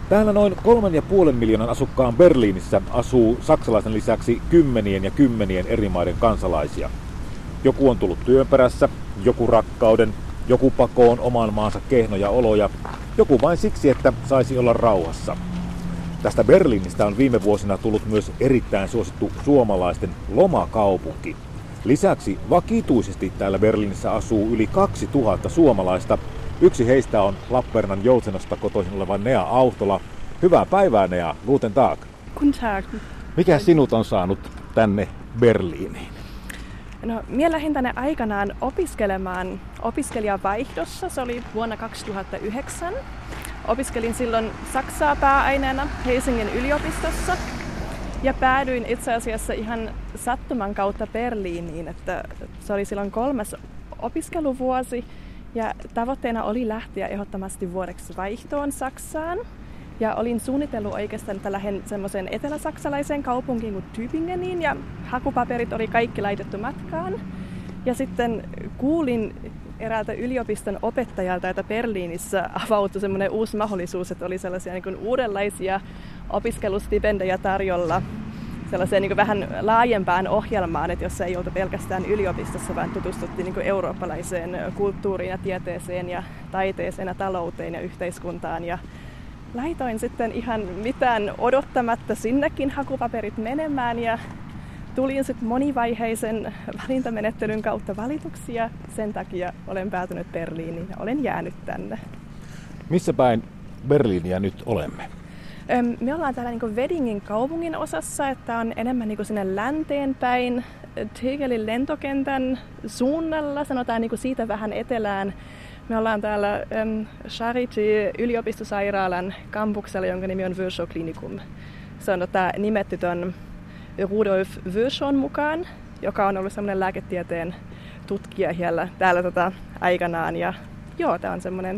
Täällä noin 3,5 miljoonan asukkaan Berliinissä asuu saksalaisen lisäksi kymmenien ja kymmenien eri maiden kansalaisia. Joku on tullut työn perässä, joku rakkauden, joku pakoon oman maansa kehnoja oloja, joku vain siksi, että saisi olla rauhassa. Tästä Berliinistä on viime vuosina tullut myös erittäin suosittu suomalaisten lomakaupunki. Lisäksi vakituisesti täällä Berliinissä asuu yli 2000 suomalaista. Yksi heistä on Lappeenrannan Joutsenosta kotoisin oleva Nea Autola. Hyvää päivää, Nea. Guten Tag. Guten Tag. Mikä sinut on saanut tänne Berliiniin? No, minä lähdin tänne aikanaan opiskelemaan opiskelijavaihdossa. Se oli vuonna 2009. Opiskelin silloin Saksaa pääaineena Helsingin yliopistossa. Ja päädyin itse asiassa ihan sattuman kautta Berliiniin. Että se oli silloin 3. opiskeluvuosi. Ja tavoitteena oli lähteä ehdottomasti vuodeksi vaihtoon Saksaan. Ja olin suunnitellut oikeastaan, että lähden semmoiseen eteläsaksalaiseen kaupunkiin kuin Tübingeniin. Ja hakupaperit oli kaikki laitettu matkaan. Ja sitten kuulin eräältä yliopiston opettajalta, että Berliinissä avautui semmoinen uusi mahdollisuus, että oli sellaisia niin kuin uudenlaisia opiskelustipendejä tarjolla sellaiseen niin kuin vähän laajempaan ohjelmaan, että jos ei oltu pelkästään yliopistossa, vaan tutustuttiin niin kuin eurooppalaiseen kulttuuriin ja tieteeseen ja taiteeseen ja talouteen ja yhteiskuntaan. Ja laitoin sitten ihan mitään odottamatta sinnekin hakupaperit menemään ja tulin sitten monivaiheisen valintamenettelyn kautta valituksi ja sen takia olen päätynyt Berliiniin ja olen jäänyt tänne. Missä päin Berliiniä nyt olemme? Me ollaan täällä niin Weddingin kaupungin osassa, että on enemmän niin sinne länteen päin, Tegelin lentokentän suunnalla, sanotaan niin siitä vähän etelään. Me ollaan täällä Charité-yliopistosairaalan kampuksella, jonka nimi on Virchow Klinikum. Se on nimetty ton Rudolf Virchown mukaan, joka on ollut semmoinen lääketieteen tutkija täällä aikanaan. Ja joo, tämä on semmoinen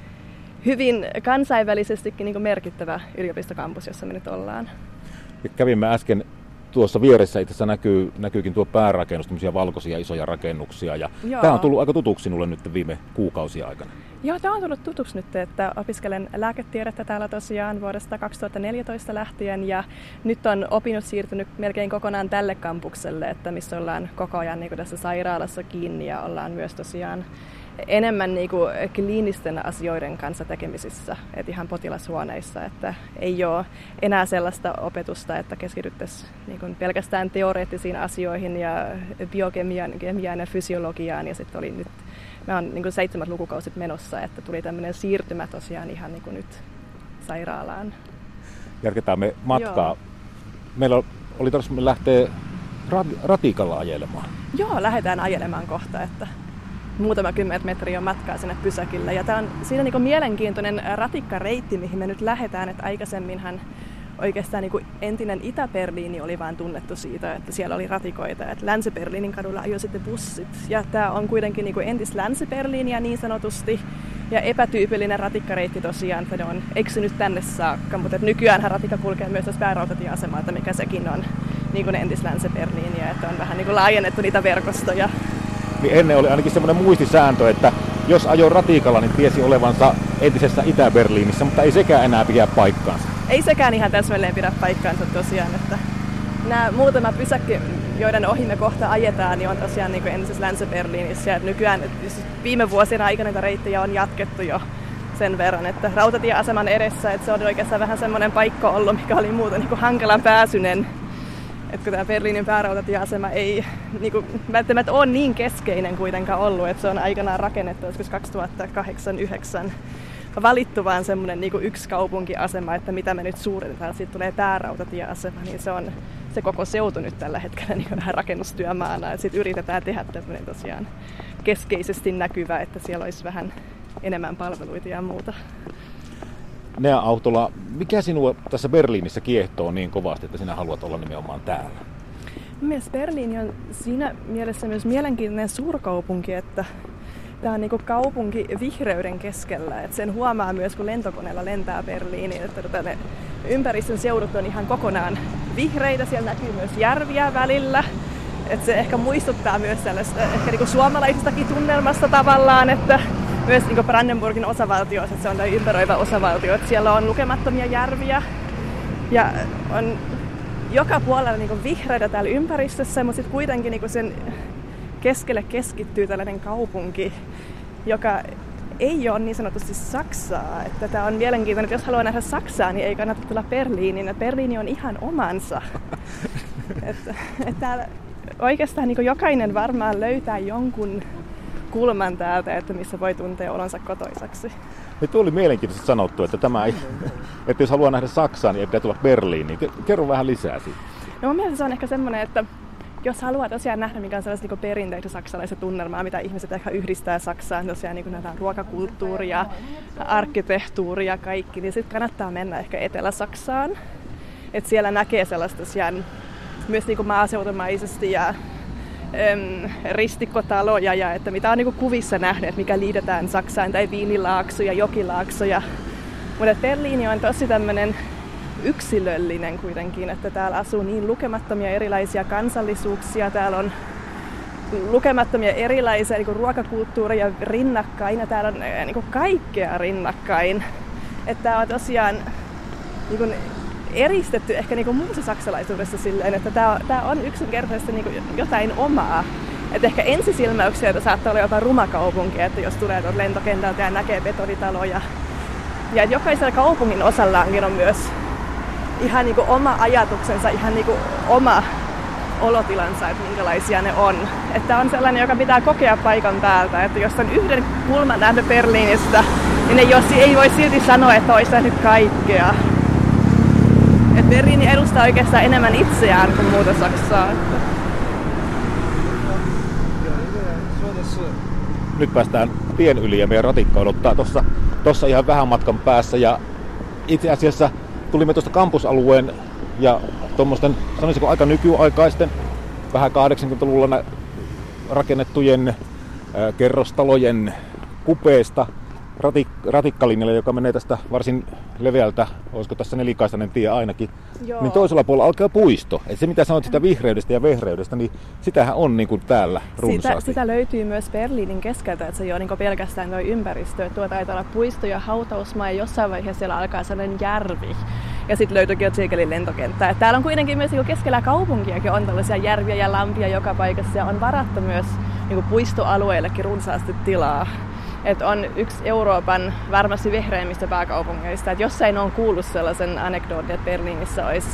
hyvin kansainvälisestikin niin merkittävä yliopistokampus, jossa me nyt ollaan. Ja kävimme äsken tuossa vieressä, itse asiassa näkyykin tuo päärakennus, tämmöisiä valkoisia isoja rakennuksia. Ja tämä on tullut aika tutuksi sinulle nyt viime kuukausien aikana. Joo, tämä on tullut tutuksi nyt, että opiskelen lääketiedettä täällä tosiaan vuodesta 2014 lähtien. Ja nyt on opinnot siirtynyt melkein kokonaan tälle kampukselle, että missä ollaan koko ajan niin kuin tässä sairaalassa kiinni ja ollaan myös tosiaan enemmän niin kuin kliinisten asioiden kanssa tekemisissä, että ihan potilashuoneissa, että ei ole enää sellaista opetusta, että keskityttäisiin niin kuin pelkästään teoreettisiin asioihin ja biokemiaan ja fysiologiaan. Ja sitten oli nyt, mä oon niin kuin 7 lukukausit menossa, että tuli tämmöinen siirtymä tosiaan ihan niin kuin nyt sairaalaan. Jatketaan me matkaa. Joo. Meillä oli tarvitsisi lähteä ratikalla ajelemaan. Joo, lähdetään ajelemaan kohta, että muutama 10 metriä on matkaa sinne pysäkille. Ja tämä on siinä niin kuin mielenkiintoinen ratikkareitti, mihin me nyt lähdetään. Että aikaisemminhan oikeastaan niin kuin entinen Itä-Berliini oli vaan tunnettu siitä, että siellä oli ratikoita. Että Länsi-Berliinin kadulla ajoi sitten bussit. Ja tämä on kuitenkin niin kuin entis Länsi-Berliiniä niin sanotusti. Ja epätyypillinen ratikkareitti tosiaan, että ne on eksynyt tänne saakka. Mutta nykyäänhän ratikka kulkee myös tässä päärautatieasemalta, mikä sekin on niin kuin entis Länsi-Berliiniä. Että on vähän niin kuin laajennettu niitä verkostoja. Niin ennen oli ainakin semmoinen muistisääntö, että jos ajoi ratikalla, niin tiesi olevansa entisessä Itä-Berliinissä, mutta ei sekään enää pidä paikkaansa. Ei sekään ihan täsmälleen pidä paikkaansa tosiaan, että nämä muutama pysäkki, joiden ohi me kohta ajetaan, niin on tosiaan niin kuin entisessä Länsi-Berliinissä. Ja nykyään viime vuosina aikana näitä reittejä on jatkettu jo sen verran, että rautatieaseman edessä, että se on oikeastaan vähän semmoinen paikka ollut, mikä oli muuten niin kuin hankalan pääsyinen. Että kun tämä Berliinin päärautatieasema ei niin kuin, välttämättä ole niin keskeinen kuitenkaan ollut, että se on aikanaan rakennettu joskus 2008-2009 valittu vaan semmoinen niin kuin yksi kaupunkiasema, että mitä me nyt suunnitellaan, siitä tulee päärautatieasema, niin se koko seutu nyt tällä hetkellä niin vähän rakennustyömaana. Sitten yritetään tehdä tämmöinen tosiaan keskeisesti näkyvä, että siellä olisi vähän enemmän palveluita ja muuta. Nea Autola, mikä sinua tässä Berliinissä kiehtoo niin kovasti, että sinä haluat olla nimenomaan täällä? Mielestäni Berliini on siinä mielessä myös mielenkiintoinen suurkaupunki, että tämä on niinku kaupunki vihreyden keskellä. Et sen huomaa myös, kun lentokoneella lentää Berliiniin, että ne ympäristön seudut on ihan kokonaan vihreitä. Siellä näkyy myös järviä välillä. Et se ehkä muistuttaa myös sellaista ehkä niinku suomalaisistakin tunnelmasta tavallaan, että myös niin kuin Brandenburgin osavaltioissa, että se on tämä ympäröivä osavaltio, että siellä on lukemattomia järviä ja on joka puolella niin kuin vihreitä täällä ympäristössä, mutta sitten kuitenkin niin kuin sen keskelle keskittyy tällainen kaupunki, joka ei ole niin sanotusti Saksaa. Että tämä on mielenkiintoinen, että jos haluaa nähdä Saksaa, niin ei kannata tulla Berliiniin. Berliini on ihan omansa. että täällä oikeastaan niin jokainen varmaan löytää jonkun kulman täältä, että missä voi tuntea olonsa kotoisaksi. Nyt oli mielenkiintoisesti sanottu, että että jos haluaa nähdä Saksaa, niin ei pitää tulla Berliiniin. Kerro vähän lisää siitä. No mun mielestä se on ehkä semmoinen, että jos haluaa tosiaan nähdä, mikä on sellaista niin perinteistä saksalaista tunnelmaa, mitä ihmiset ehkä yhdistää Saksaan, tosiaan niin näitä ruokakulttuuria, arkkitehtuuria ja kaikki, niin sitten kannattaa mennä ehkä Etelä-Saksaan. Että siellä näkee sellaista tosiaan myös niin maaseutumaisesti ja ristikkotaloja ja että mitä on niin kuvissa nähneet, mikä liitetään Saksaan, tai viinilaaksoja, jokilaaksoja. Mutta Berliini on tosi tämmöinen yksilöllinen kuitenkin, että täällä asuu niin lukemattomia erilaisia kansallisuuksia, täällä on lukemattomia erilaisia niin ruokakulttuureja rinnakkain ja täällä on niin kaikkea rinnakkain. Että tämä on tosiaan niin eristetty ehkä niin muussa saksalaisuudessa silleen, että tämä on yksinkertaisesti niin jotain omaa. Että ehkä ensisilmäyksiä saattaa olla jopa rumakaupunki, että jos tulee tuolta lentokentältä ja näkee betonitaloja. Ja jokaisella kaupungin osallaankin on myös ihan niin kuin oma ajatuksensa, ihan niin kuin oma olotilansa, että minkälaisia ne on. Että on sellainen, joka pitää kokea paikan päältä, että jos on yhden kulman nähnyt Berliinistä, niin ei voi silti sanoa, että olisi nähnyt kaikkea. Että Berliini edustaa oikeastaan enemmän itseään kuin muuta Saksaa. Nyt päästään tien yli ja meidän ratikka odottaa tuossa ihan vähän matkan päässä. Ja itse asiassa tulimme tuosta kampusalueen ja tuommoisten, sanoisiko aika nykyaikaisten, vähän 80-luvulla rakennettujen kerrostalojen kupeesta ratikkalinjalle, joka menee tästä varsin leveältä, olisiko tässä nelikaistainen tie ainakin, Joo. Niin toisella puolella alkaa puisto. Et se mitä sanoit sitä vihreydestä ja vehreydestä, niin sitähän on niin kuin täällä runsaasti. Sitä löytyy myös Berliinin keskeltä, että se ei ole niin pelkästään tuo ympäristö. Tuo taitaa olla puisto ja hautausmaa ja jossain vaiheessa siellä alkaa sellainen järvi. Ja sitten löytyykin jo Zeegelin lentokenttä. Et täällä on kuitenkin myös keskellä kaupunkiakin on tällaisia järviä ja lampia joka paikassa ja on varattu myös niin puistoalueillekin runsaasti tilaa. Että on yksi Euroopan varmasti vehreimmistä pääkaupungeista. Että jossain on kuullut sellaisen anekdootin, että Berliinissä olisi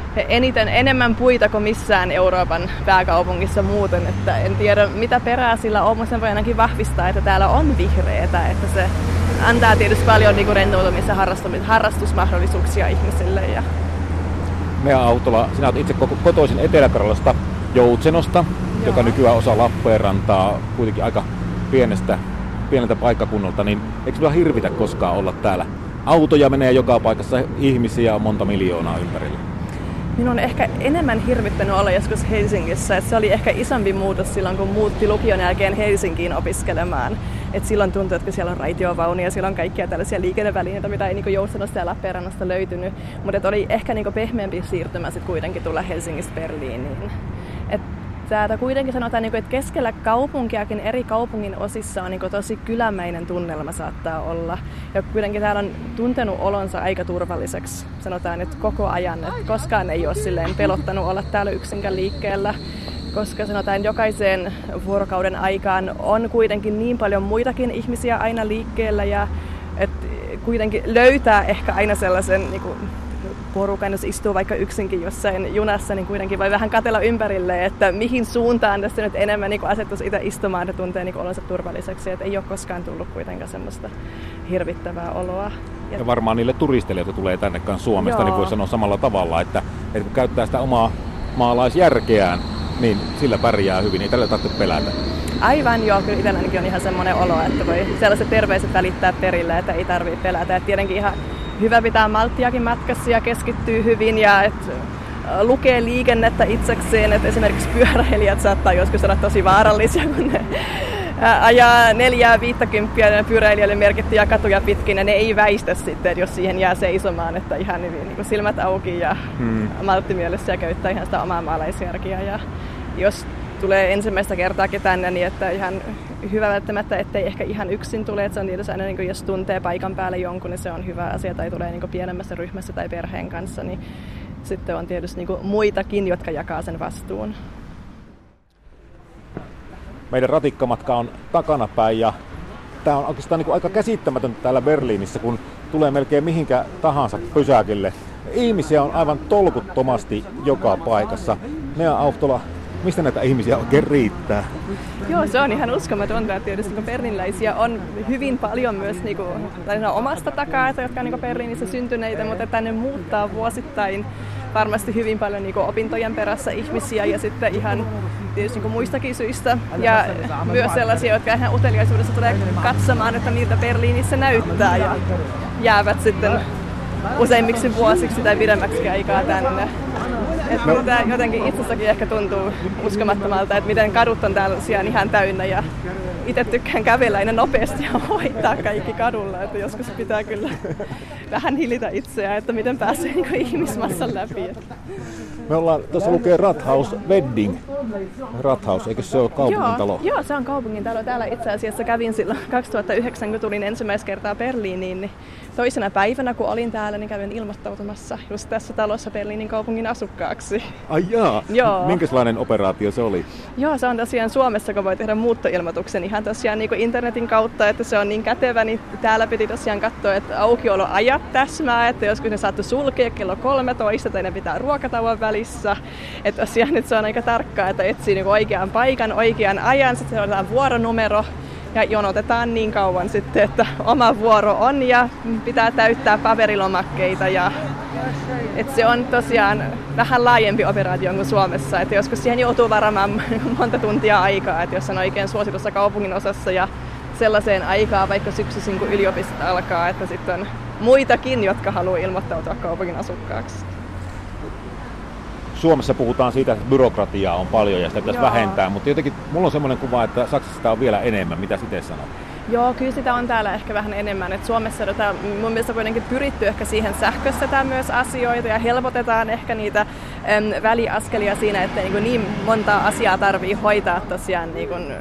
enemmän puita kuin missään Euroopan pääkaupungissa muuten. Että en tiedä mitä perää sillä on, mutta sen voi ainakin vahvistaa, että täällä on vihreätä. Että se antaa tietysti paljon niin rentoutumista ja harrastusmahdollisuuksia ihmisille. Ja meidän autolla, sinä olet itse kotoisin Etelä-Karjalasta Joutsenosta, joka nykyään osaa Lappeenrantaa kuitenkin aika pieneltä paikkakunnalta, niin eikö vielä hirvitä koskaan olla täällä? Autoja menee joka paikassa, ihmisiä on monta miljoonaa ympärillä. Minun on ehkä enemmän hirvittänyt olla joskus Helsingissä. Et se oli ehkä isompi muutos silloin, kun muutti lukion jälkeen Helsinkiin opiskelemaan. Et silloin tuntui, että siellä on raitiovaunia ja siellä on kaikkia tällaisia liikennevälineitä, mitä ei niin Joutsenosta ja Lappeenrannasta löytynyt. Mutta oli ehkä niin pehmeämpi siirtymä sit kuitenkin tulla Helsingistä Berliiniin. Täältä kuitenkin sanotaan, että keskellä kaupunkiakin eri kaupungin osissa on tosi kylämäinen tunnelma saattaa olla. Ja kuitenkin täällä on tuntenut olonsa aika turvalliseksi, sanotaan, että koko ajan. Että koskaan ei ole silleen pelottanut olla täällä yksinkään liikkeellä, koska sanotaan jokaiseen vuorokauden aikaan on kuitenkin niin paljon muitakin ihmisiä aina liikkeellä. Ja että kuitenkin löytää ehkä aina sellaisen porukan, jos istuu vaikka yksinkin jossain junassa, niin kuitenkin voi vähän katsella ympärille, että mihin suuntaan tässä nyt enemmän asettuisi itse istumaan ja tuntee olonsa turvalliseksi. Että ei ole koskaan tullut kuitenkaan semmoista hirvittävää oloa. Ja varmaan niille turisteille, jotka tulee tänne kanssa Suomesta, niin voi sanoa samalla tavalla, että kun käyttää sitä omaa maalaisjärkeään, niin sillä pärjää hyvin, ei tällä tarvitse pelätä. Aivan joo, kyllä itsellänikin on ihan semmoinen olo, että voi sellaiset terveiset välittää perille, että ei tarvitse pelätä. Et tietenkin ihan hyvä pitää malttiakin matkassa ja keskittyy hyvin ja lukee liikennettä itsekseen. Et esimerkiksi pyöräilijät saattaa joskus olla tosi vaarallisia, kun ne ajaa 4-50 pyöräilijöille merkittyjä katuja pitkin ja ne ei väistä sitten, jos siihen jää seisomaan. Että ihan hyvin niin silmät auki ja malttimielessä ja käyttää ihan sitä omaa maalaisjärkeä. Ja jos tulee ensimmäistä kertaakin tänne, niin että ihan hyvä välttämättä, ettei ehkä ihan yksin tule. Että se on tietysti aina, niin kuin, jos tuntee paikan päälle jonkun, niin se on hyvä asia. Tai tulee niin kuin pienemmässä ryhmässä tai perheen kanssa, niin sitten on tietysti niin kuin muitakin, jotka jakaa sen vastuun. Meidän ratikkamatka on takanapäin ja tämä on oikeastaan niin kuin aika käsittämätöntä täällä Berliinissä, kun tulee melkein mihinkä tahansa pysäkille. Ihmisiä on aivan tolkuttomasti joka paikassa. Nea Auftola, mistä näitä ihmisiä oikein riittää? Joo, se on ihan uskomatonta, että tietysti berlinläisiä on hyvin paljon myös omasta takaa, jotka on Berliinissä syntyneitä, mutta tänne muuttaa vuosittain varmasti hyvin paljon opintojen perässä ihmisiä ja sitten ihan tietysti muistakin syistä. Ja myös sellaisia, jotka ihan uteliaisuudessa tulee katsomaan, että miltä Berliinissä näyttää ja jäävät sitten useimmiksi vuosiksi tai pidemmäksi aikaa tänne. Että jotenkin itsestäkin ehkä tuntuu uskomattomalta, että miten kadut on täällä ihan täynnä ja itse tykkään kävellä aina nopeasti ja hoitaa kaikki kadulla, että joskus pitää kyllä vähän hillitä itseään, että miten pääsee ihmismassan läpi. Me ollaan, tuossa lukee Rathaus Wedding. Rathaus, eikö se ole kaupungintalo? Joo, se on kaupungintalo. Täällä itse asiassa kävin silloin 2009, kun tulin ensimmäistä kertaa Berliiniin, niin toisena päivänä, kun olin täällä, niin kävin ilmoittautumassa just tässä talossa Berliinin kaupungin asukkaaksi. Ai jaa. Joo. Minkälainen operaatio se oli? Joo, se on tosiaan Suomessa, kun voi tehdä muuttoilmoituksen ihan tosiaan niin kuin internetin kautta, että se on niin kätevä, niin täällä piti tosiaan katsoa, että aukioloajat täsmää, että joskus ne saattoi sulkea kello 13 tai ne pitää ruokatauon välissä. Että tosiaan nyt se on aika tarkkaa, että etsii niin kuin oikean paikan, oikean ajan, sitten se otetaan vuoronumero. Ja jonotetaan niin kauan sitten, että oma vuoro on ja pitää täyttää paperilomakkeita. Ja, että se on tosiaan vähän laajempi operaatio kuin Suomessa. Että joskus siihen joutuu varamaan monta tuntia aikaa, että jos on oikein suositussa kaupungin osassa ja sellaiseen aikaan, vaikka syksyisin kun yliopistot alkaa, että sitten on muitakin, jotka haluaa ilmoittautua kaupungin asukkaaksi. Suomessa puhutaan siitä, että byrokratiaa on paljon ja sitä pitäisi vähentää, mutta jotenkin mulla on semmoinen kuva, että Saksassa sitä on vielä enemmän. Mitä itse sanot? Joo, kyllä sitä on täällä ehkä vähän enemmän. Et Suomessa mun mielestä kuitenkin pyritty ehkä siihen sähköistetään myös asioita ja helpotetaan ehkä niitä väliaskelia siinä, että niin monta asiaa tarvii hoitaa tosiaan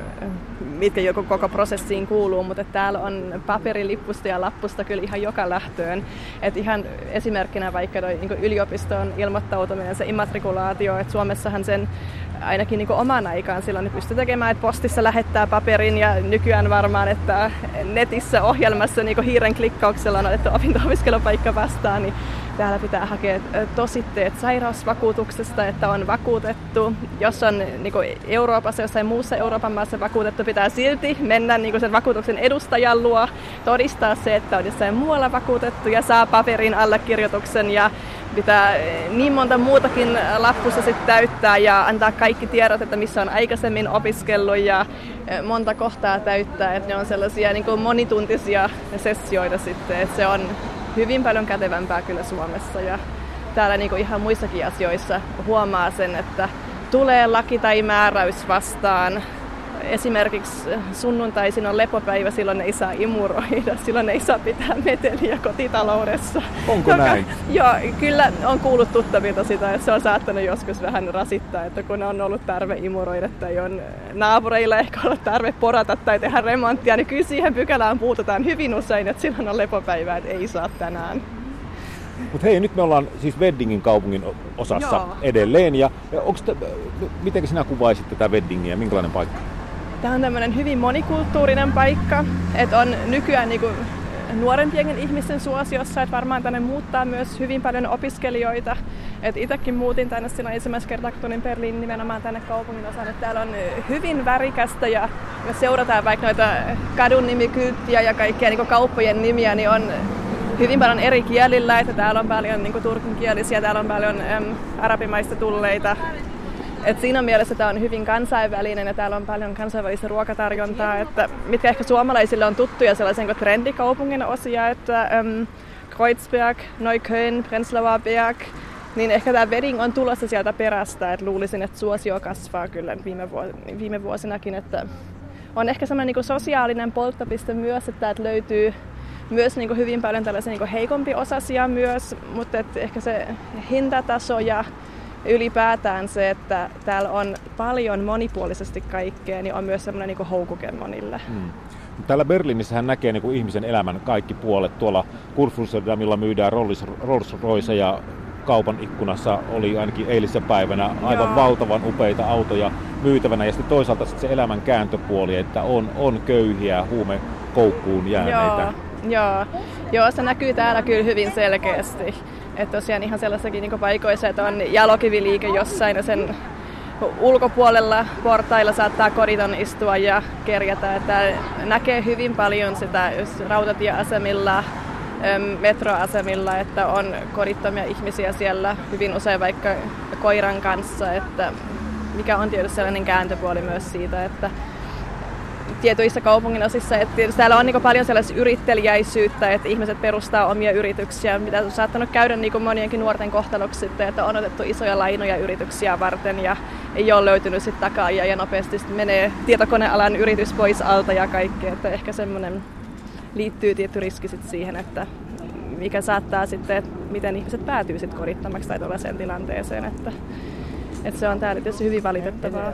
mitkä joku koko prosessiin kuuluu, mutta täällä on paperilippusta ja lappusta kyllä ihan joka lähtöön. Et ihan esimerkkinä vaikka yliopiston ilmoittautuminen, se immatrikulaatio, että Suomessahan sen ainakin oman aikaan silloin ne pystyy tekemään, että postissa lähettää paperin ja nykyään varmaan, että netissä ohjelmassa hiiren klikkauksella on otettu opinto-opiskelupaikka vastaan, niin täällä pitää hakea tositteet sairausvakuutuksesta, että on vakuutettu. Jos on Euroopassa, jossain muussa Euroopan maassa vakuutettu, pitää silti mennä sen vakuutuksen edustajan luo, todistaa se, että on jossain muualla vakuutettu ja saa paperin allekirjoituksen ja pitää niin monta muutakin lappussa sitten täyttää ja antaa kaikki tiedot, että missä on aikaisemmin opiskellut ja monta kohtaa täyttää, että ne on sellaisia monituntisia sessioita sitten, että se on hyvin paljon kätevämpää kyllä Suomessa ja täällä ihan muissakin asioissa huomaa sen, että tulee laki tai määräys vastaan. Esimerkiksi sunnuntaisin on lepopäivä, silloin ei saa imuroida, silloin ei saa pitää meteliä kotitaloudessa. Onko näin? Joo, kyllä on kuullut tuttavilta sitä, että se on saattanut joskus vähän rasittaa, että kun on ollut tarve imuroida tai on naapureilla ehkä ollut tarve porata tai tehdä remonttia, niin kyllä siihen pykälään puututaan hyvin usein, että silloin on lepopäivä, että ei saa tänään. Mutta hei, nyt me ollaan siis Weddingin kaupungin osassa edelleen. Ja miten sinä kuvaisit tätä Weddingiä? Minkälainen paikka? Tämä on tämmöinen hyvin monikulttuurinen paikka, että on nykyään nuorempien ihmisten suosiossa, että varmaan tänne muuttaa myös hyvin paljon opiskelijoita. Et itsekin muutin tänne silloin ensimmäistä kertaa, kun tulin Berliinin nimenomaan tänne kaupungin osaan, että täällä on hyvin värikästä ja jos seurataan vaikka noita kadun nimikylttiä ja kaikkia kauppojen nimiä, niin on hyvin paljon eri kielillä, että täällä on paljon turkinkielisiä, täällä on paljon arabimaista tulleita. Et siinä mielessä tämä on hyvin kansainvälinen ja täällä on paljon kansainvälistä ruokatarjontaa, että mitkä ehkä suomalaisille on tuttuja sellaisen kuin trendikaupungin osia, että Kreuzberg, Neukölln, Prenzlauer Berg, niin ehkä tämä Wedding on tulossa sieltä perästä, että luulisin, että suosio kasvaa kyllä viime vuosinakin, että on ehkä sellainen sosiaalinen polttopiste myös, että täältä löytyy myös hyvin paljon tällaisia heikompiosaisia myös, mutta ehkä se hintataso ja ylipäätään se, että täällä on paljon monipuolisesti kaikkea, niin on myös semmoinen niin kuin houkuke monille. Täällä Berliinissähän näkee niin kuin ihmisen elämän kaikki puolet. Tuolla Kurfürstendammilla myydään Rolls-Royceja. Kaupan ikkunassa oli ainakin eilisen päivänä aivan valtavan upeita autoja myytävänä. Ja sitten toisaalta se elämän kääntöpuoli, että on köyhiä, huumekoukkuun jääneitä. Joo, se näkyy täällä kyllä hyvin selkeästi. Että tosiaan ihan sellaisessakin niin paikoissa, että on jalokiviliike jossain ja sen ulkopuolella portailla saattaa koriton istua ja kerjätä. Että näkee hyvin paljon sitä rautatieasemilla, metroasemilla, että on kodittomia ihmisiä siellä hyvin usein vaikka koiran kanssa, että mikä on tietysti sellainen kääntöpuoli myös siitä, että tietyissä kaupunginosissa, että täällä on niin paljon sellaista yrittelijäisyyttä, että ihmiset perustaa omia yrityksiä, mitä on saattanut käydä niin monienkin nuorten kohtaloksi sitten, että on otettu isoja lainoja yrityksiä varten ja ei ole löytynyt sitten takaajia ja nopeasti menee tietokonealan yritys pois alta ja kaikkea, että ehkä semmoinen liittyy tietty riski sitten siihen, että mikä saattaa sitten, että miten ihmiset päätyy sitten kodittomaksi tai tuollaiseen tilanteeseen, että se on täällä tietysti hyvin valitettavaa.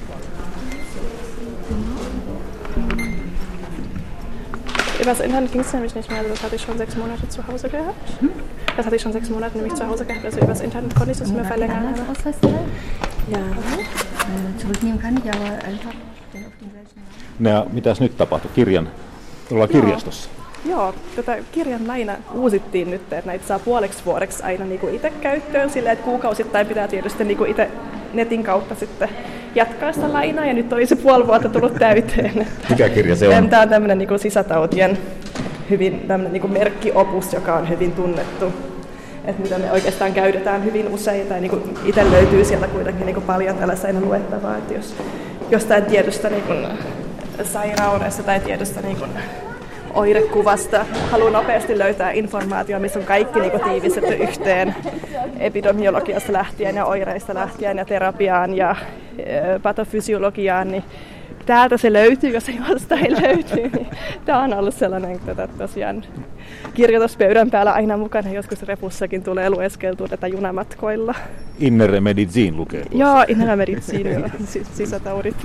Übers Internet ging es nämlich nicht mehr, also das hatte ich schon 6 Monate zu Hause gehabt. Das hatte ich schon 6 Monate nämlich zu Hause gehabt, also übers Internet konnte ich das mehr verlängern. Ja. Zurücknehmen kann ich, aber einfach auf den gleichen. Ja mitäs nyt tapahtui? Ollaan kirjastossa. Joo, tätä kirjan laina uusittiin nyt, että näitä saa puoleksi vuodeksi aina niinku itse käyttöön silleen, että kuukausittain pitää tietysti niinku itse netin kautta sitten jatkaa sitä lainaa ja nyt oli se puoli vuotta tullut täyteen. Mikä kirja se on? Tämä on tämmöinen niinku sisätautien hyvin tämmöinen niinku merkkiopus, joka on hyvin tunnettu. Että mitä me oikeastaan käytetään hyvin usein tai niinku itse löytyy sieltä kuitenkin niinku paljon tällaista luettavaa, että jos jostain tietystä niinku sairaudesta tai tietystä niinku oirekuvasta haluaa nopeasti löytää informaatiota, missä on kaikki niinku tiivistetty yhteen epidemiologiasta lähtien ja oireista lähtien ja terapiaan ja patofysiologiaan, niin täältä se löytyy, jos ei jostain löytyy. Niin tämä on ollut sellainen, että tosiaan kirjoituspöydän päällä aina mukana, joskus repussakin tulee lueskeltua tätä junamatkoilla. Innere Medizin lukee tuossa. Joo, Innere Medizin, sisätaudit.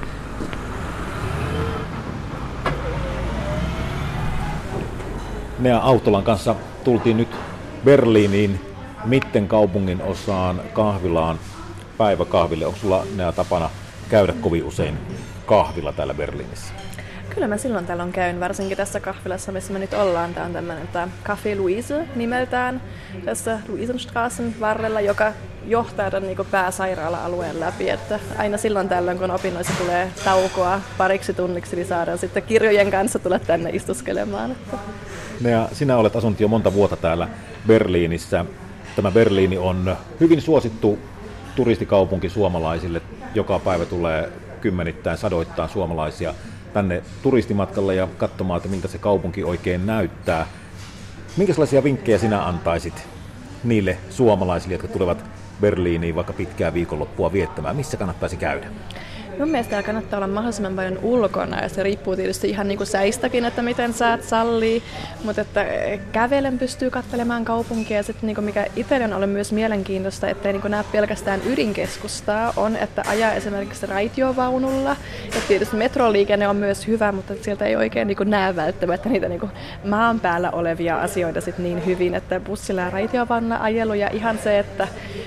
Nea Autolan kanssa tultiin nyt Berliiniin Mitten kaupungin osaan kahvilaan päiväkahville. Onko sulla Nea tapana käydä kovin usein kahvilla täällä Berliinissä? Kyllä mä silloin tällöin käyn, varsinkin tässä kahvilassa, missä me nyt ollaan. Tämä on tämmöinen Café Luise nimeltään tässä Luisenstraßen varrella, joka johtaa tämän niin pääsairaala-alueen läpi. Että aina silloin tällöin, kun opinnoissa tulee taukoa pariksi tunniksi, niin saadaan sitten kirjojen kanssa tulla tänne istuskelemaan. Ja sinä olet asunut jo monta vuotta täällä Berliinissä. Tämä Berliini on hyvin suosittu turistikaupunki suomalaisille. Joka päivä tulee kymmenittäin, sadoittain suomalaisia tänne turistimatkalle ja katsomaan, että miltä se kaupunki oikein näyttää. Minkälaisia vinkkejä sinä antaisit niille suomalaisille, jotka tulevat Berliiniin vaikka pitkää viikonloppua viettämään? Missä kannattaisi käydä? Mun mielestä täällä kannattaa olla mahdollisimman paljon ulkona ja se riippuu tietysti ihan niin kuin säistäkin, että miten säät sallii, mutta että kävellen pystyy katselemaan kaupunkia ja sitten niin mikä itselle on ollut myös mielenkiintoista, ettei niin näe pelkästään ydinkeskustaa, on, että ajaa esimerkiksi raitiovaunulla ja tietysti metroliikenne on myös hyvä, mutta sieltä ei oikein niin näe välttämättä niitä niin maan päällä olevia asioita sit niin hyvin, että bussilla ja raitiovaunulla ajelu ja ihan se, että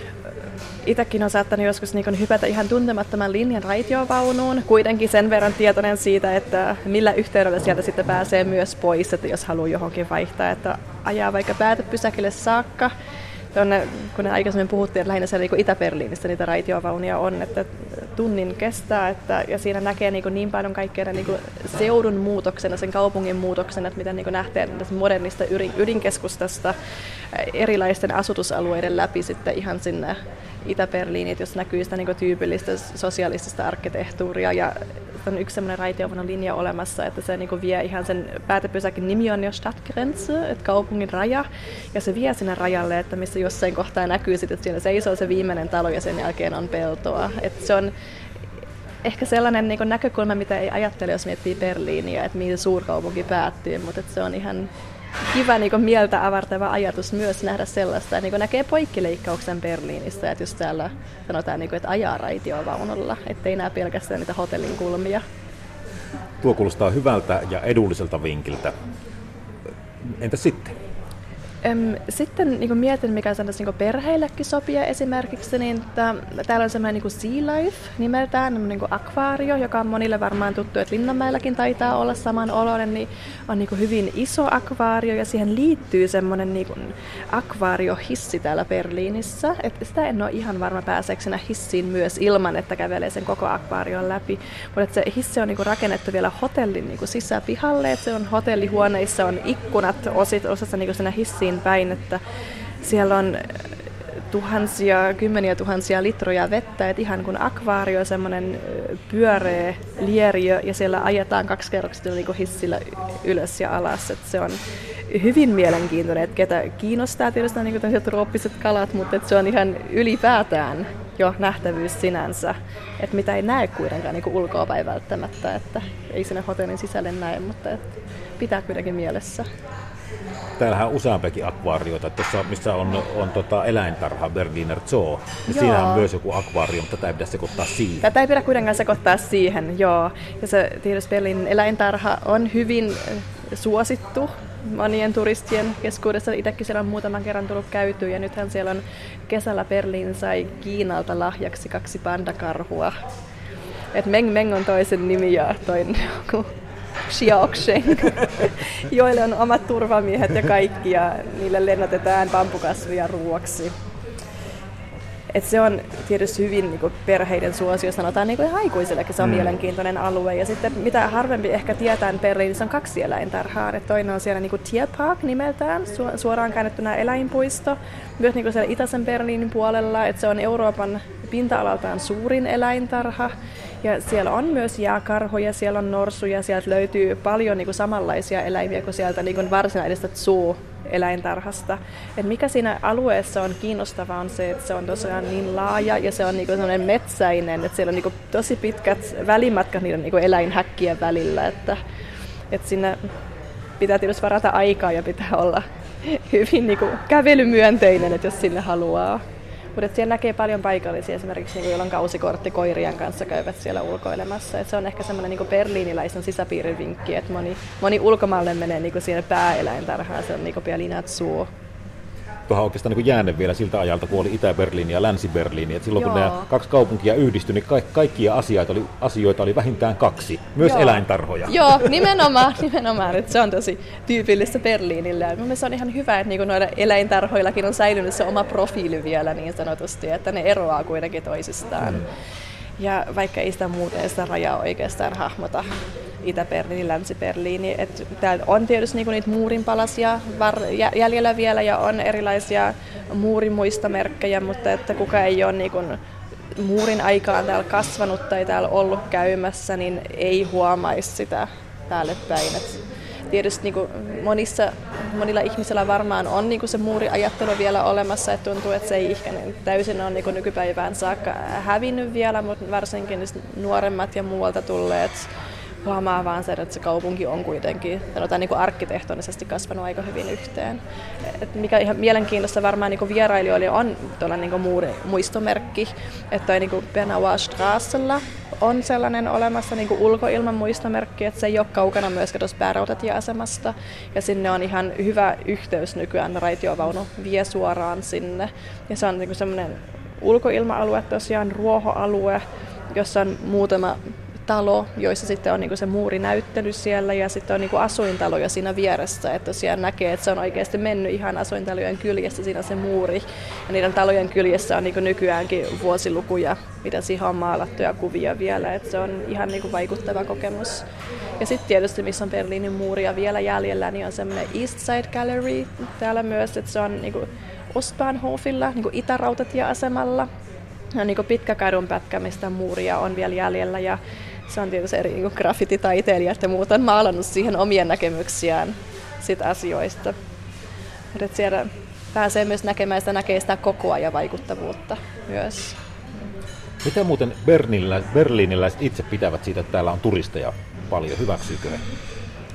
itsekin on saattanut joskus hypätä ihan tuntemattoman linjan raitiovaunuun, kuitenkin sen verran tietoinen siitä, että millä yhteydellä sieltä sitten pääsee myös pois, että jos haluaa johonkin vaihtaa, että ajaa vaikka päätepysäkille saakka. Kun aikaisemmin puhuttiin, että lähinnä siellä Itä-Berliinissä niitä raitiovaunia on, että tunnin kestää, ja siinä näkee niin paljon kaikkea seudun muutoksena, sen kaupungin muutoksena, että miten nähtee modernista ydinkeskustasta erilaisten asutusalueiden läpi sitten ihan sinne Itä-Berliiniin, jos näkyy sitä tyypillistä sosialistista arkkitehtuuria ja on yksi sellainen raitiovaunun linja olemassa, että se vie ihan sen päätepysäkin nimi on jo Stadtgrenze, että kaupungin raja, ja se vie sinne rajalle, että missä jossain kohtaa näkyy sitten, että siellä seisoo se viimeinen talo ja sen jälkeen on peltoa. Että se on ehkä sellainen näkökulma, mitä ei ajattele, jos miettii Berliiniä, että mihin suurkaupunki päättyy, mutta että se on ihan kiva niin mieltä avartava ajatus myös nähdä sellaista, niin näkee poikkileikkauksen Berliinissä, että jos täällä sanotaan, että ajaa raitiovaunulla, ettei näe pelkästään niitä hotellin kulmia. Tuo kuulostaa hyvältä ja edulliselta vinkiltä. Entä sitten? Sitten niin mietin, mikä on perheillekin sopia esimerkiksi, niin täällä on semmoinen niin Sea Life nimeltään, niin akvaario, joka on monille varmaan tuttu, että Linnanmäelläkin taitaa olla saman oloinen, niin on niin hyvin iso akvaario ja siihen liittyy semmoinen niin akvaariohissi täällä Berliinissä. Että sitä en ole ihan varma pääseekö sinä hissiin myös ilman, että kävelee sen koko akvaarion läpi, mutta se hissi on niin rakennettu vielä hotellin niin sisäpihalle, että se on hotellihuoneissa on ikkunat osassa niin siinä hissiin päin, että siellä on kymmeniä tuhansia litroja vettä, että ihan kuin akvaario, semmoinen pyöreä lieriö ja siellä ajetaan 2-kerroksisella niin hissillä ylös ja alas, että se on hyvin mielenkiintoinen, että ketä kiinnostaa tietysti niin trooppiset kalat, mutta että se on ihan ylipäätään jo nähtävyys sinänsä, että mitä ei näe kuitenkaan niin ulkoapäin välttämättä, että ei sinne hotellin sisälle näe, mutta että pitää kuitenkin mielessä. Täällähän on useampiakin akvaarioita, tuossa missä on eläintarha Berliner Zoo, ja siinä on myös joku akvaario, mutta tätä ei pidä sekoittaa siihen. Tätä ei pidä kuitenkaan sekoittaa siihen, joo. Ja se tietysti Berliinin eläintarha on hyvin suosittu monien turistien keskuudessa. Itsekin siellä on muutaman kerran tullut käytyä, ja nythän siellä on kesällä Berliin sai Kiinalta lahjaksi 2 pandakarhua. Et Meng Meng on toisen nimi ja toinen Xiaosheng, joille on omat turvamiehet ja kaikki, ja niille lennätetään pampukasvia ruoaksi. Et se on tietysti hyvin niin perheiden suosio, sanotaan niin ihan aikuisillekin, se on mielenkiintoinen alue. Ja sitten mitä harvempi ehkä tietää, niin Berliinissä on 2 eläintarhaa. Et toinen on siellä niin Tierpark nimeltään, suoraan käännettynä eläinpuisto, myös niin siellä itäisen Berliinin puolella. Et se on Euroopan pinta-alaltaan suurin eläintarha. Ja siellä on myös jääkarhoja, siellä on norsuja, sieltä löytyy paljon niin samanlaisia eläimiä kuin sieltä niin varsinaisesta zoo-eläintarhasta. Et mikä siinä alueessa on kiinnostavaa on se, että se on tosiaan niin laaja ja se on niin sellainen metsäinen, että siellä on niin tosi pitkät välimatkat niiden niin eläinhäkkien välillä. Että sinne pitää tietysti varata aikaa ja pitää olla hyvin niin kävelymyönteinen, että jos sinne haluaa. Mutta siellä näkee paljon paikallisia, esimerkiksi joilla on kausikortti koirien kanssa käyvät siellä ulkoilemassa. Et se on ehkä semmoinen niin berliiniläisen sisäpiirin vinkki, että moni ulkomaille menee niin siihen pääeläintarhaan, se on niin Berliner Zoo. Tuohan on oikeastaan niin jäänne vielä siltä ajalta, kun oli Itä-Berliini ja Länsi-Berliini. Et silloin kun nämä 2 kaupunkia yhdistyi, niin kaikkia asioita oli vähintään 2, myös eläintarhoja. Joo, nimenomaan. Että se on tosi tyypillistä Berliinille. Mielestäni se on ihan hyvä, että niin noilla eläintarhoillakin on säilynyt se oma profiili vielä niin sanotusti, että ne eroaa kuitenkin toisistaan. Ja vaikka ei sitä muuten sitä rajaa oikeastaan hahmota Itä-Berliini, Länsi-Berliini. Täällä on tietysti niitä muurinpalasia jäljellä vielä ja on erilaisia muurimuistomerkkejä, mutta että kuka ei ole muurin aikaan täällä kasvanut tai täällä ollut käymässä, niin ei huomaisi sitä päälle päin. Tietysti monilla ihmisillä varmaan on se muuriajattelu vielä olemassa, että tuntuu, että se ei ehkä täysin ole nykypäivään saakka hävinnyt vielä, mutta varsinkin nuoremmat ja muualta tulleet huomaa vaan sen, että se kaupunki on kuitenkin sanotaan arkkitehtonisesti kasvanut aika hyvin yhteen. Mikä ihan mielenkiintoista varmaan vierailijoille on tuolla muistomerkki, että toi Bernauer Straßella on sellainen olemassa ulkoilman muistomerkki, että se ei ole kaukana myöskään tuossa päärautatieasemasta. Ja sinne on ihan hyvä yhteys nykyään, raitiovaunu vie suoraan sinne. Ja se on semmoinen ulkoilma-alue, tosiaan ruohoalue, jossa on muutama talo, joissa sitten on se muurinäyttely siellä ja sitten on asuintaloja siinä vieressä, että tosiaan näkee, että se on oikeasti mennyt ihan asuintalojen kyljessä siinä se muuri. Ja niiden talojen kyljessä on nykyäänkin vuosilukuja, mitä siihen on maalattuja kuvia vielä, että se on ihan vaikuttava kokemus. Ja sitten tietysti, missä on Berliinin muuria vielä jäljellä, niin on semmoinen East Side Gallery täällä myös, että se on Ostbahnhofilla, itärautatieasemalla. On pitkä kadun pätkä, mistä muuria on vielä jäljellä ja se on tietysti eri graffititaiteilijat ja muut on maalannut siihen omia näkemyksiään asioista. Mutta siellä pääsee myös näkemään sitä, näkee sitä kokoa ja vaikuttavuutta myös. Mitä muuten berliiniläiset itse pitävät siitä, että täällä on turisteja paljon? Hyväksyykö he?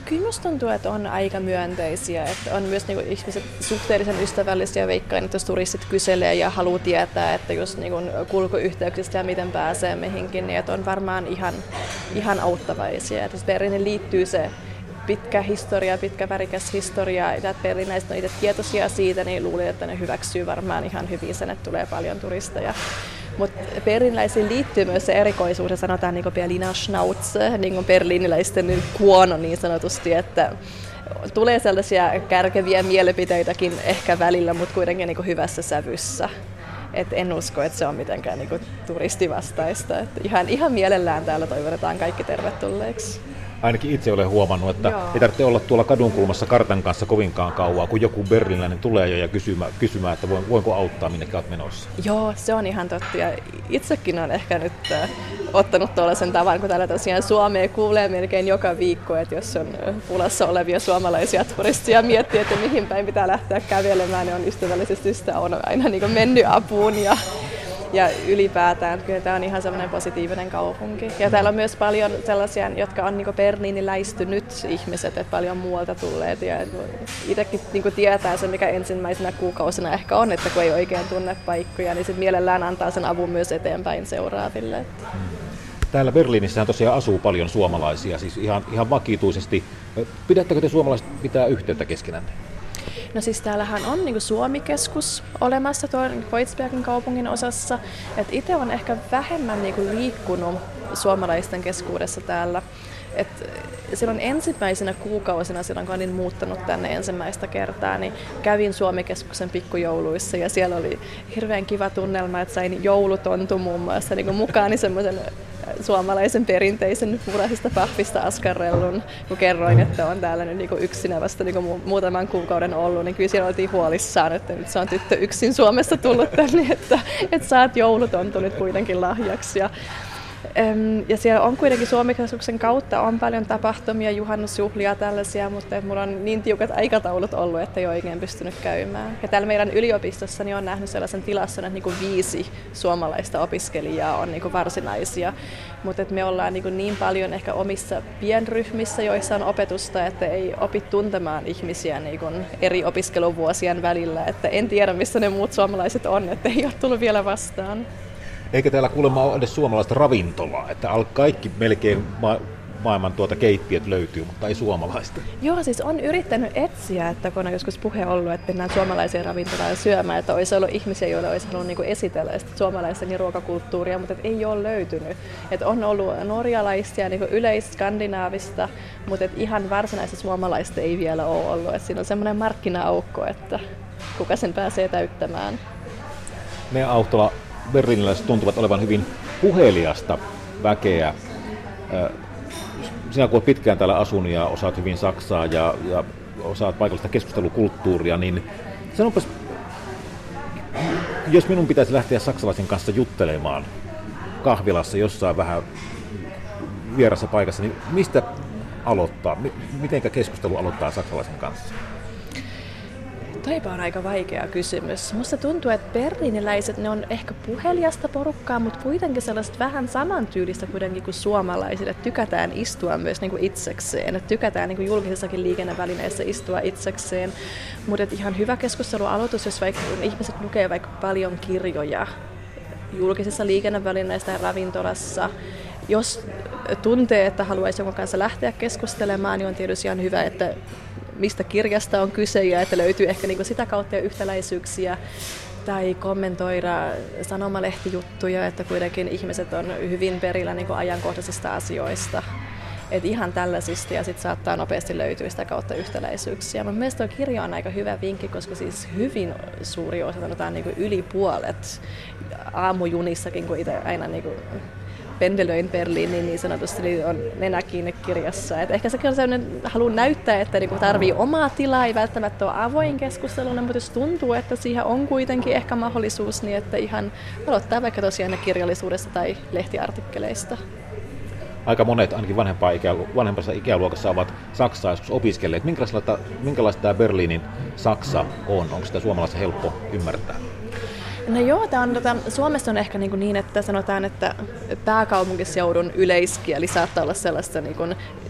kyllä musta tuntuu, että on aika myönteisiä. Että on myös niinku ihmiset suhteellisen ystävällisiä, veikkaan, että jos turistit kyselee ja haluaa tietää, että just niinku kulkuyhteyksistä ja miten pääsee mihinkin, niin että on varmaan ihan auttavaisia. Että Berliiniin liittyy se pitkä historia, pitkä värikäs historia, että berliinäiset on itse tietoisia siitä, niin luulen, että ne hyväksyy varmaan ihan hyvin sen, että tulee paljon turisteja. Mutta berliiniläisiin liittyy myös se erikoisuus, että sanotaan niin Berliner Schnauze, niin berliiniläisten kuono niin sanotusti, että tulee sellaisia kärkeviä mielipiteitäkin ehkä välillä, mutta kuitenkin niin hyvässä sävyssä. Et en usko, että se on mitenkään niin turistivastaista. Et ihan mielellään täällä toivotetaan kaikki tervetulleeksi. Ainakin itse olen huomannut, että ei tarvitse olla tuolla kadunkulmassa kartan kanssa kovinkaan kauaa, kun joku berliiniläinen tulee jo ja kysymään, että voinko auttaa, minnekä olet menossa. Joo, se on ihan totta. Ja itsekin olen ehkä nyt ottanut tuollaisen tavan, kun täällä tosiaan Suomea kuulee melkein joka viikko, että jos on pulassa olevia suomalaisia turistia miettii, että mihin päin pitää lähteä kävelemään, niin on ystävällisesti sitä on aina niin mennyt apuun. Ja ylipäätään kyllä tämä on ihan semmoinen positiivinen kaupunki. Ja täällä on myös paljon sellaisia, jotka on niin berliiniläistynyt ihmiset, että paljon muualta tulleet. Ja itsekin niin tietää sen, mikä ensimmäisenä kuukausina ehkä on, että kun ei oikein tunne paikkoja, niin sitten mielellään antaa sen avun myös eteenpäin seuraaville. Täällä Berliinissähän tosiaan asuu paljon suomalaisia, siis ihan vakituisesti. Pidättekö te suomalaiset pitää yhteyttä keskenänne? No siis täällähän on niin Suomi-keskus olemassa tuon Kreuzbergin kaupungin osassa. Itse on ehkä vähemmän niin liikkunut suomalaisten keskuudessa täällä. Silloin ensimmäisenä kuukausina, silloin kun olin muuttanut tänne ensimmäistä kertaa, niin kävin Suomi-keskuksen pikkujouluissa ja siellä oli hirveän kiva tunnelma, että sain joulutontu muun muassa niin mukaani semmoisen suomalaisen perinteisen punaisesta pahvista askarrellun, kun kerroin, että on täällä nyt niin yksinä vasta niin muutaman kuukauden ollut, niin kyllä siellä oltiin huolissaan, että nyt se on tyttö yksin Suomesta tullut tänne, että saat joulutontu nyt kuitenkin lahjaksi. Ja siellä on kuitenkin Suomi-keskuksen kautta on paljon tapahtumia, juhannusjuhlia tällaisia, mutta mulla on niin tiukat aikataulut ollut, että ei oikein pystynyt käymään. Ja täällä meidän yliopistossani on nähnyt sellaisen tilaston, että niin 5 suomalaista opiskelijaa on niin varsinaisia. Mutta me ollaan niin paljon ehkä omissa pienryhmissä, joissa on opetusta, että ei opi tuntemaan ihmisiä niin eri opiskeluvuosien välillä. Että en tiedä, missä ne muut suomalaiset on, että ei ole tullut vielä vastaan. Eikä täällä kuulemma ole edes suomalaista ravintolaa, että kaikki melkein maailman keittiöt löytyy, mutta ei suomalaista. Joo, siis on yrittänyt etsiä, että kun on joskus puhe ollut, että mennään suomalaisia ravintoloja syömään, että olisi ollut ihmisiä, joilla olisi halunnut esitellä suomalaista ruokakulttuuria, mutta ei ole löytynyt. Että on ollut norjalaista ja yleis-skandinaavista, mutta ihan varsinaista suomalaista ei vielä ole ollut. Että siinä on semmoinen markkina-aukko, että kuka sen pääsee täyttämään. Me Autola berliiniläiset tuntuvat olevan hyvin puheliasta väkeä. Sinä kun olet pitkään täällä asunut ja osaat hyvin saksaa ja osaat paikallista keskustelukulttuuria, niin sanopas, jos minun pitäisi lähteä saksalaisen kanssa juttelemaan kahvilassa jossain vähän vierassa paikassa, niin mistä aloittaa? Mitenkä keskustelu aloittaa saksalaisen kanssa? Toipa on aika vaikea kysymys. Musta tuntuu, että berliiniläiset, ne on ehkä puheliasta porukkaa, mutta kuitenkin sellaista vähän samantyylistä kuitenkin kuin suomalaisille. Tykätään istua myös itsekseen. Et tykätään julkisissakin liikennevälineissä istua itsekseen. Mutta ihan hyvä keskustelualoitus, jos vaikka ihmiset lukee vaikka paljon kirjoja julkisissa liikennevälineissä ja ravintolassa. Jos tuntee, että haluaisi jonkun kanssa lähteä keskustelemaan, niin on tietysti ihan hyvä, että mistä kirjasta on kyse ja että löytyy ehkä sitä kautta jo yhtäläisyyksiä tai kommentoida sanomalehtijuttuja, että kuitenkin ihmiset on hyvin perillä ajankohtaisista asioista. Et ihan tällaisista ja sitten saattaa nopeasti löytyä sitä kautta yhtäläisyyksiä. Mutta mielestäni tuo kirja on aika hyvä vinkki, koska siis hyvin suuri osa, sanotaan yli puolet aamujunissakin, kun itse aina pendelöin Berliiniin niin sanotusti, niin on nenä kiinni kirjassa. Et ehkä sekin on sellainen, haluan näyttää, että tarvii omaa tilaa, ei välttämättä ole avoin keskustelulle, mutta jos tuntuu, että siihen on kuitenkin ehkä mahdollisuus, niin että ihan aloittaa vaikka tosiaan kirjallisuudesta tai lehtiartikkeleista. Aika monet, ainakin vanhemmassa ikäluokassa, ovat Saksaa joskus opiskelleet. Minkälaista tämä Berliinin Saksa on? Onko sitä suomalaista helppo ymmärtää? No joo, Suomessa on ehkä niin, että sanotaan, että pääkaupunkiseudun yleiskieli saattaa olla sellaista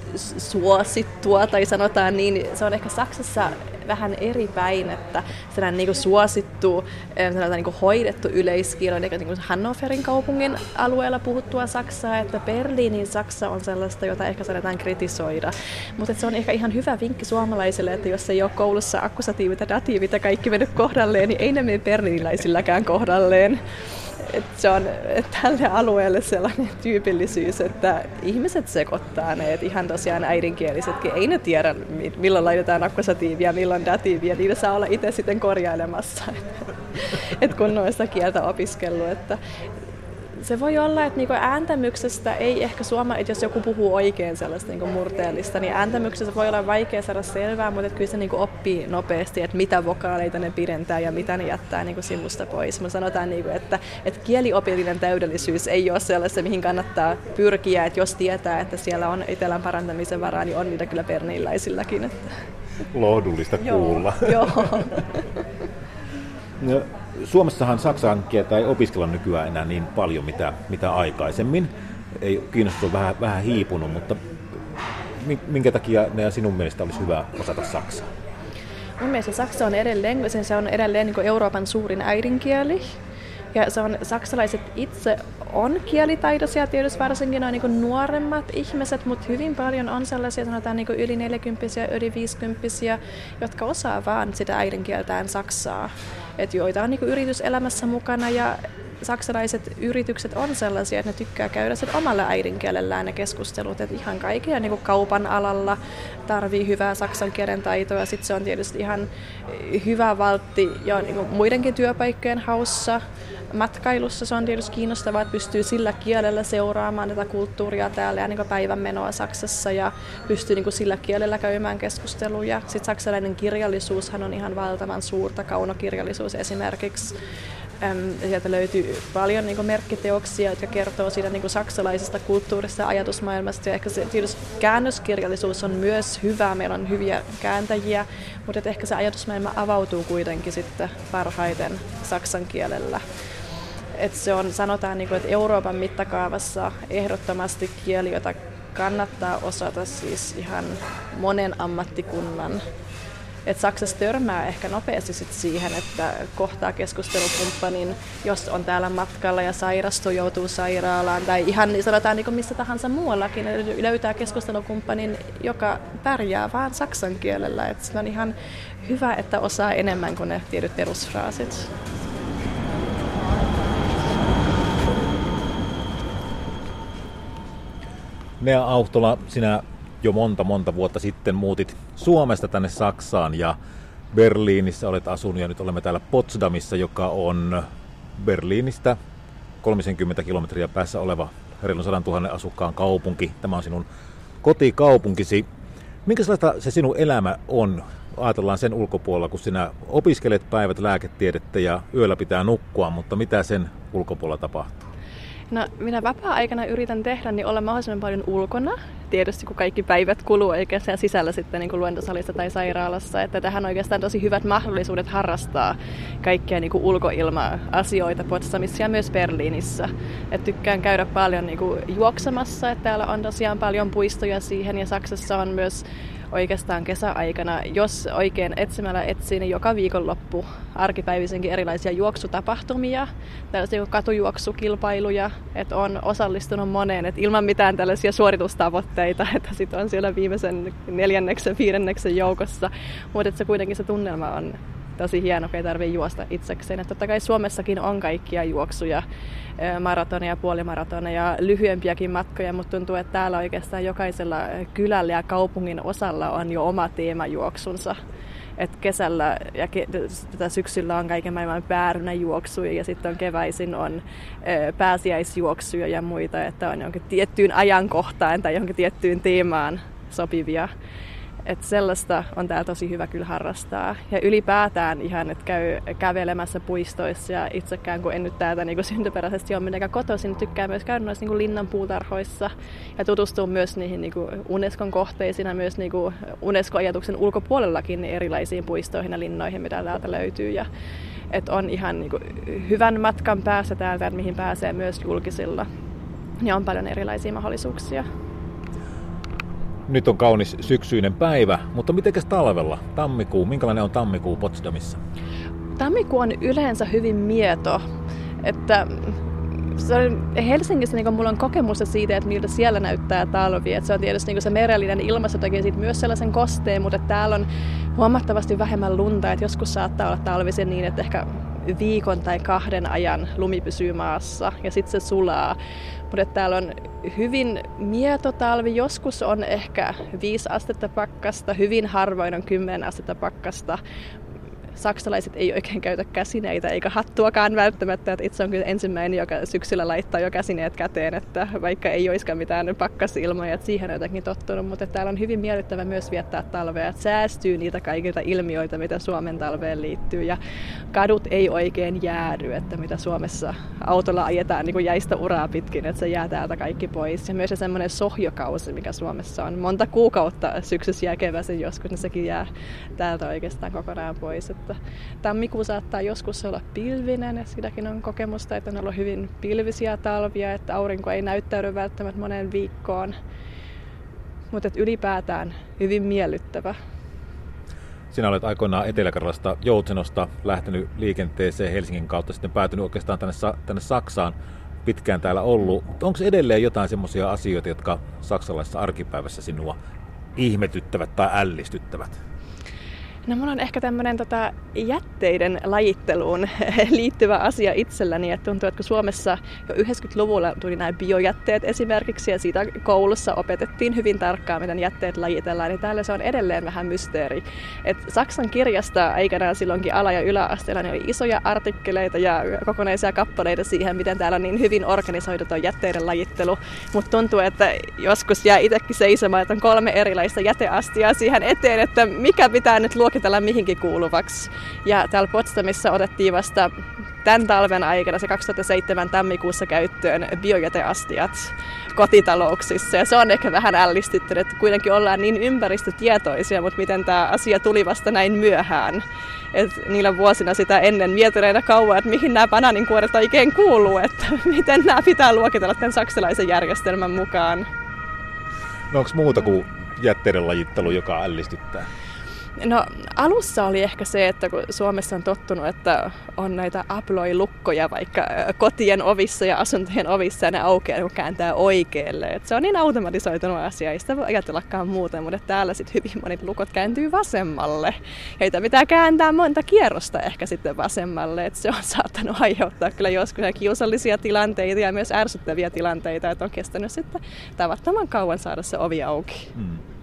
suosittua tai sanotaan niin, se on ehkä Saksassa vähän eri päin, että sellainen niin kuin suosittu, sanotaan niin kuin hoidettu yleiskieli on niin kuin Hannoverin kaupungin alueella puhuttua saksaa, että Berliinin saksa on sellaista, jota ehkä saadaan kritisoida. Mutta se on ehkä ihan hyvä vinkki suomalaisille, että jos ei ole koulussa akkusatiivit ja datiivit ja kaikki mennyt kohdalleen, niin ei ne mene berliiniläisilläkään kohdalleen. Se on tälle alueelle sellainen tyypillisyys, että ihmiset sekoittaa ne, että ihan tosiaan äidinkielisetkin ei ne tiedä, milloin laitetaan akkusatiivia, milloin datiivia, niitä saa olla itse sitten korjailemassa, että kun on sitä kieltä opiskellut. Että se voi olla, että niinku ääntämyksestä ei ehkä että jos joku puhuu oikein sellaista niinku murteellista, niin ääntämyksestä voi olla vaikea saada selvää, mutta kyllä se niinku oppii nopeasti, että mitä vokaaleita ne pidentää ja mitä ne jättää niinku sivusta pois. Me sanotaan, niinku, että kieliopillinen täydellisyys ei ole sellaista, mihin kannattaa pyrkiä, että jos tietää, että siellä on etelän parantamisen varaa, niin on niitä kyllä berliiniläisilläkin. Että. Lohdullista kuulla. Joo. No, Suomessahan saksan kieltä ei opiskella nykyään enää niin paljon mitä aikaisemmin. Ei kiinnostus on vähän hiipunut, mutta minkä takia sinun mielestä olisi hyvä osata saksaa? Mun mielestä saksa on edelleen niin kuin Euroopan suurin äidinkieli. Ja saksalaiset itse on kielitaitoisia, tietysti varsinkin noin niin nuoremmat ihmiset, mutta hyvin paljon on sellaisia, sanotaan niin yli 40-vuotiaita, yli 50-vuotiaita, jotka osaa vaan sitä äidinkieltään saksaa. Et joita on niin yrityselämässä mukana ja saksalaiset yritykset on sellaisia, että ne tykkää käydä omalla äidinkielellään ne keskustelut. Et ihan kaikilla niin kaupan alalla tarvii hyvää saksan kielen taitoa. Sitten se on tietysti ihan hyvä valtti jo niin muidenkin työpaikkojen haussa. Matkailussa se on tietysti kiinnostavaa, että pystyy sillä kielellä seuraamaan tätä kulttuuria täällä ja niin päivänmenoa Saksassa ja pystyy niin sillä kielellä käymään keskusteluja. Sitten saksalainen kirjallisuushan on ihan valtavan suurta, kaunokirjallisuus esimerkiksi. Sieltä löytyy paljon niin merkkiteoksia, jotka kertoo siitä niin saksalaisesta kulttuurista ja ajatusmaailmasta. Ja ehkä se tietysti käännöskirjallisuus on myös hyvä, meillä on hyviä kääntäjiä, mutta ehkä se ajatusmaailma avautuu kuitenkin sitten parhaiten saksan kielellä. Et se on, sanotaan, että Euroopan mittakaavassa ehdottomasti kieli, jota kannattaa osata siis ihan monen ammattikunnan. Et Saksassa törmää ehkä nopeasti sit siihen, että kohtaa keskustelukumppanin, jos on täällä matkalla ja sairastuu, joutuu sairaalaan tai ihan sanotaan niin missä tahansa muuallakin, löytää keskustelukumppanin, joka pärjää vaan saksan kielellä. Et se on ihan hyvä, että osaa enemmän kuin ne tietyt perusfraasit. Nea Auhtola, sinä jo monta vuotta sitten muutit Suomesta tänne Saksaan ja Berliinissä olet asunut ja nyt olemme täällä Potsdamissa, joka on Berliinistä 30 kilometriä päässä oleva reilun 100 000 asukkaan kaupunki. Tämä on sinun kotikaupunkisi. Minkälaista se sinun elämä on? Ajatellaan sen ulkopuolella, kun sinä opiskelet päivät lääketiedettä ja yöllä pitää nukkua, mutta mitä sen ulkopuolella tapahtuu? No, minä vapaa-aikana yritän tehdä, niin olla mahdollisimman paljon ulkona. Tietysti kun kaikki päivät kuluu oikeastaan sisällä sitten niin kuin luentosalissa tai sairaalassa. Että tähän oikeastaan tosi hyvät mahdollisuudet harrastaa kaikkia niin kuin ulkoilma-asioita Potsdamissa ja myös Berliinissä. Et tykkään käydä paljon niin kuin juoksemassa, että täällä on tosiaan paljon puistoja siihen ja Saksassa on myös oikeastaan kesäaikana, jos oikein etsimällä etsii, niin joka viikonloppu arkipäivisenkin erilaisia juoksutapahtumia, tällaisia katujuoksukilpailuja, että on osallistunut moneen, että ilman mitään tällaisia suoritustavoitteita, että sitten on siellä viimeisen 4., 5. joukossa, mutta se kuitenkin se tunnelma on tosi hieno, kun ei tarvitse juosta itsekseen. Että totta kai Suomessakin on kaikkia juoksuja, maratoneja, puolimaratoneja, lyhyempiäkin matkoja, mutta tuntuu, että täällä oikeastaan jokaisella kylällä ja kaupungin osalla on jo oma teemajuoksunsa. Et kesällä ja syksyllä on kaiken maailman päärynäjuoksuja ja sitten on keväisin on pääsiäisjuoksuja ja muita, että on jonkin tiettyyn ajankohtaan tai jonkin tiettyyn teemaan sopivia. Että sellaista on täällä tosi hyvä kyllä harrastaa. Ja ylipäätään ihan, että käy kävelemässä puistoissa ja itsekään, kun en nyt täältä niin syntyperäisesti ole mitenkään kotoisin, niin tykkään myös käydä noissa niin linnan puutarhoissa ja tutustua myös niihin niin Unescon kohteisiin ja myös niin Unesco-ajatuksen ulkopuolellakin erilaisiin puistoihin ja linnoihin, mitä täältä löytyy. Ja, että on ihan niin hyvän matkan päässä täältä, mihin pääsee myös julkisilla. Ja on paljon erilaisia mahdollisuuksia. Nyt on kaunis syksyinen päivä, mutta mitenkäs talvella? Tammikuu, minkälainen on tammikuu Potsdamissa? Tammikuu on yleensä hyvin mieto. Että Helsingissä niin mulla on kokemusta siitä, että miltä siellä näyttää talvi. Että se on tietysti niin se merellinen ilmasto tekee siitä myös sellaisen kosteen, mutta täällä on huomattavasti vähemmän lunta. Että joskus saattaa olla talvisen niin, että ehkä viikon tai 2 ajan lumi pysyy maassa ja sitten se sulaa. Mutta täällä on hyvin mieto talvi. Joskus on ehkä 5 astetta pakkasta, hyvin harvoin on 10 astetta pakkasta. Saksalaiset ei oikein käytä käsineitä eikä hattuakaan välttämättä. Että itse on kyllä ensimmäinen, joka syksyllä laittaa jo käsineet käteen, että vaikka ei olisikaan mitään pakkasilmoja, että siihen on jotenkin tottunut. Mutta täällä on hyvin miellyttävä myös viettää talvea, että säästyy niitä kaikilta ilmiöitä, mitä Suomen talveen liittyy. Ja kadut ei oikein jäädy, että mitä Suomessa autolla ajetaan niin kuin jäistä uraa pitkin, että se jää täältä kaikki pois. Ja myös se semmoinen sohjokausi, mikä Suomessa on monta kuukautta syksyssä ja keväisin joskus, niin sekin jää täältä oikeastaan kokonaan pois. Tammikuu saattaa joskus olla pilvinen, ja sitäkin on kokemusta, että on ollut hyvin pilvisiä talvia, että aurinko ei näyttäydy välttämättä moneen viikkoon, mutta ylipäätään hyvin miellyttävä. Sinä olet aikoinaan Etelä-Karjalasta Joutsenosta lähtenyt liikenteeseen Helsingin kautta, sitten päätynyt oikeastaan tänne Saksaan, pitkään täällä ollut. Onko edelleen jotain semmoisia asioita, jotka saksalaisessa arkipäivässä sinua ihmetyttävät tai ällistyttävät? No mulla on ehkä tämmöinen jätteiden lajitteluun liittyvä asia itselläni, että tuntuu, että kun Suomessa jo 90-luvulla tuli nämä biojätteet esimerkiksi ja siitä koulussa opetettiin hyvin tarkkaan, miten jätteet lajitellaan, niin täällä se on edelleen vähän mysteeri. Et Saksan kirjasta aikanaan silloinkin ala- ja yläasteella niin oli isoja artikkeleita ja kokonaisia kappaleita siihen, miten täällä on niin hyvin organisoitu tuo jätteiden lajittelu, mutta tuntuu, että joskus jää itsekin seisomaan, että on 3 erilaista jäteastiaa siihen eteen, että mikä pitää nyt luokitella mihinkin kuuluvaksi. Ja täällä Potsdamissa otettiin vasta tämän talven aikana, se 2007 tammikuussa käyttöön biojäteastiat kotitalouksissa. Ja se on ehkä vähän ällistyttänyt, että kuitenkin ollaan niin ympäristötietoisia, mutta miten tämä asia tuli vasta näin myöhään. Et niillä vuosina sitä ennen mietitään kauan, että mihin nämä banaaninkuoret oikein kuuluu, että miten nämä pitää luokitella tämän saksalaisen järjestelmän mukaan. No onko muuta kuin jätteiden lajittelu, joka ällistyttää? No alussa oli ehkä se, että kun Suomessa on tottunut, että on näitä aploi-lukkoja vaikka kotien ovissa ja asuntojen ovissa ja ne aukeaa kun kääntää oikealle. Et se on niin automatisoitunut asia, ei sitä voi ajatellakaan muuten, mutta täällä sitten hyvin monet lukot kääntyy vasemmalle. Heitä pitää kääntää monta kierrosta ehkä sitten vasemmalle, että se on saattanut aiheuttaa kyllä joskus kiusallisia tilanteita ja myös ärsyttäviä tilanteita, että on kestänyt sitten tavattoman kauan saada se ovi auki.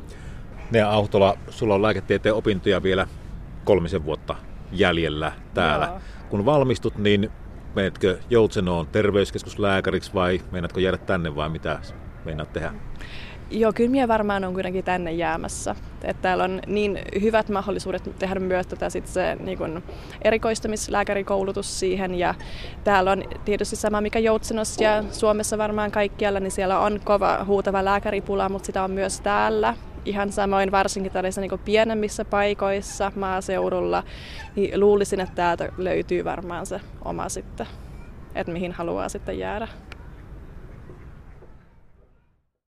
Nea Ahtola, sulla on lääketieteen opintoja vielä 3 vuotta jäljellä täällä. Joo. Kun valmistut, niin menetkö Joutsenoon terveyskeskuslääkäriksi vai meinaatko jäädä tänne vai mitä meinaat tehdä? Joo, kyllä minä varmaan on kuitenkin tänne jäämässä. Että täällä on niin hyvät mahdollisuudet tehdä myös se niin kuin erikoistumislääkärikoulutus siihen. Ja täällä on tietysti sama mikä Joutsenossa ja Suomessa varmaan kaikkialla, niin siellä on kova huutava lääkäripula, mutta sitä on myös täällä. Ihan samoin varsinkin tällaisissa niin kuin pienemmissä paikoissa maaseudulla, niin luulisin, että täältä löytyy varmaan se oma sitten, että mihin haluaa sitten jäädä.